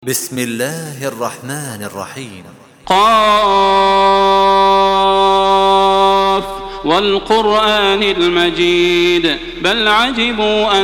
بسم الله الرحمن الرحيم. قاف والقرآن المجيد بل عجبوا أن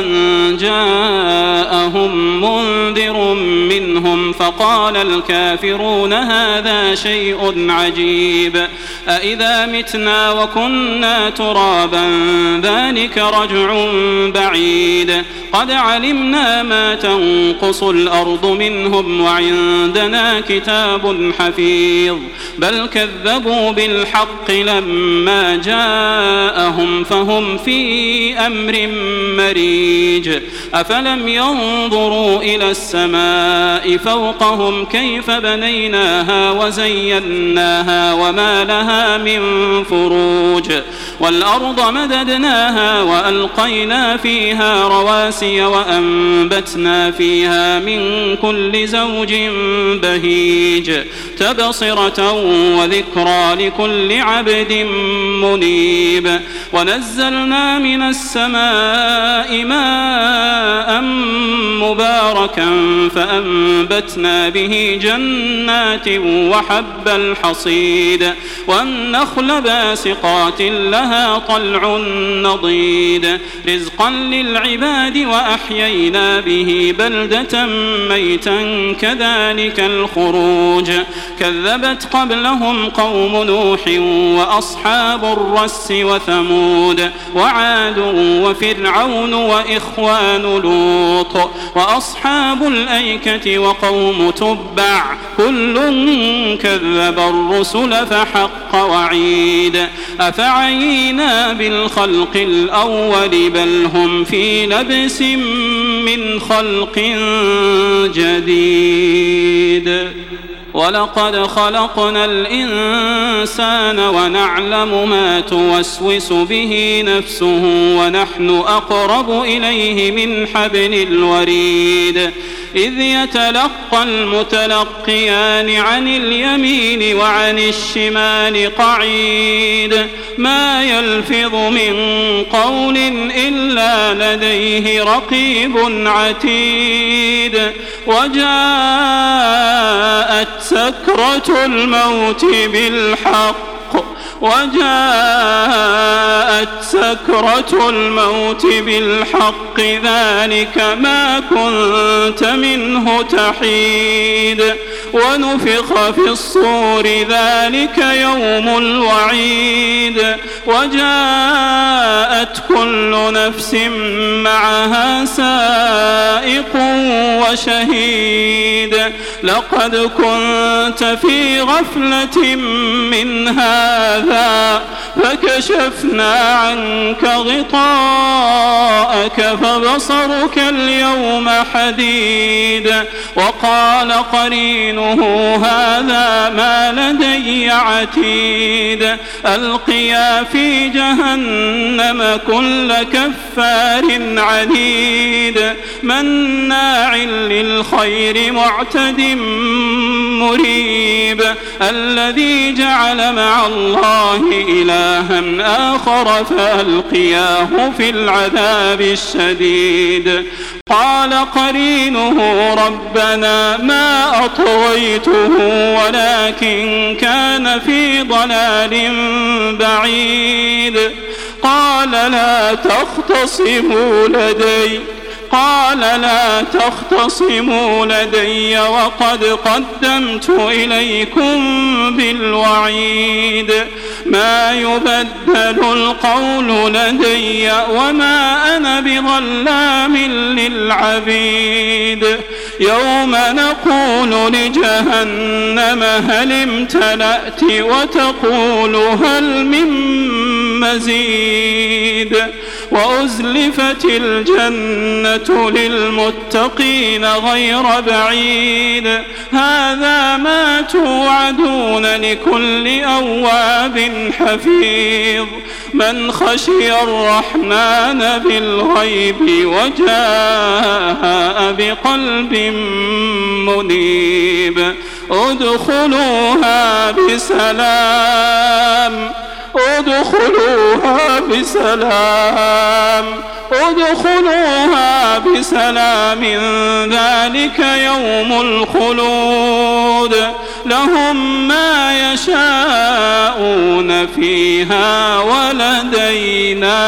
جاءهم منذر منهم فقال الكافرون هذا شيء عجيب أإذا متنا وكنا ترابا ذلك رجع بعيد قد علمنا ما تنقص الأرض منهم وعندنا كتاب حفيظ بل كذبوا بالحق لما جاءهم فهم في أمر مريج أفلم ينظروا إلى السماء فوقهم كيف بنيناها وزيناها وما لها من فروج والأرض مددناها وألقينا فيها رواسي وأنبتنا فيها من كل زوج بهيج تبصرة وذكرى لكل عبد منيب ونزلنا من السماء ماء مباركا فأنبتنا به جنات وحب الحصيد والنخل باسقات لها طلع نضيد رزقا للعباد وأحيينا به بلدة ميتا كذلك الخروج كذبت قبلهم قوم نوح وأصحاب الرس وثمود وعاد وفرعون وإخوان لوط وأصحاب الأيكة وقوم تبع كل كذب الرسل فحق وعيد أفعينا بالخلق الأول بل هم في لبس من خلق جديد ولقد خلقنا الإنسان ونعلم ما توسوس به نفسه ونحن أقرب إليه من حبل الوريد إذ يتلقى المتلقيان عن اليمين وعن الشمال قعيد ما يلفظ من قول إلا لديه رقيب عتيد وجاءت سكرة الموت بالحق ذلك ما كنت منه تحيد ونفخ في الصور ذلك يوم الوعيد وجاءت كل نفس معها سائق وشهيد لقد كنت في غفلة من هذا فكشفنا عنك غطاءك فبصرك اليوم حديد وقال قرينه هذا ما لدي عتيد ألقيا في جهنم كل كفار عنيد مناع للخير معتد مريب الذي جعل مع الله إلها آخر فألقياه في العذاب الشديد قال قرينه ربنا ما أطغيته ولكن كان في ضلال بعيد قال لا تختصموا لدي وقد قدمت إليكم بالوعيد ما يبدل القول لدي وما أنا بظلام للعبيد يوم نقول لجهنم هل امتلأت وتقول هل من مزيد وأزلفت الجنة للمتقين غير بعيد هذا ما توعدون لكل أواب حفيظ من خشي الرحمن بالغيب وجاء بقلب منيب ادخلوها بسلام ادخلوها بسلام ذلك يوم الخلود لهم ما يشاءون فيها ولدينا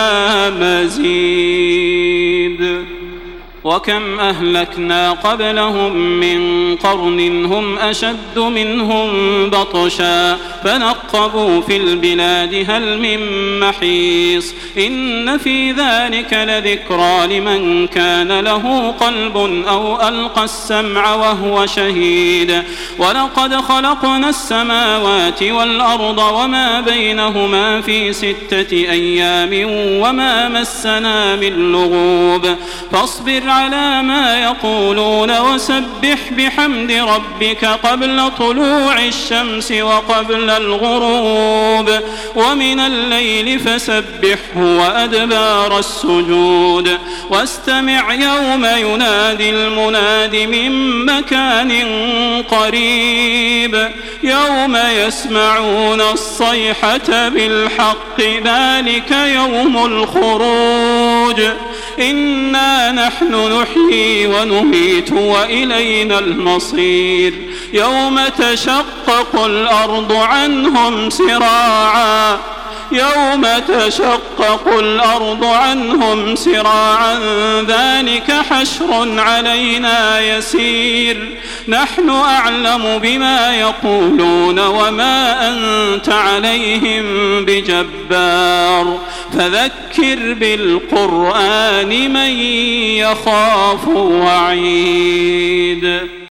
مزيد. وكم أهلكنا قبلهم من قرن هم أشد منهم بطشا فنقبوا في البلاد هل من محيص إن في ذلك لذكرى لمن كان له قلب أو ألقى السمع وهو شهيد. ولقد خلقنا السماوات والأرض وما بينهما في 6 أيام وما مسنا من لغوب فاصبر على ما يقولون وسبح بحمد ربك قبل طلوع الشمس وقبل الغروب ومن الليل فسبحه وأدبار السجود واستمع يوم ينادي المناد من مكان قريب يوم يسمعون الصيحة بالحق ذلك يوم الخروج إنا نحن نحيي ونميت وإلينا المصير يوم تشقق الأرض عنهم سراعا ذلك حشر علينا يسير نحن أعلم بما يقولون وما أنت عليهم بجبار فذكر بالقرآن من يخاف وعيد.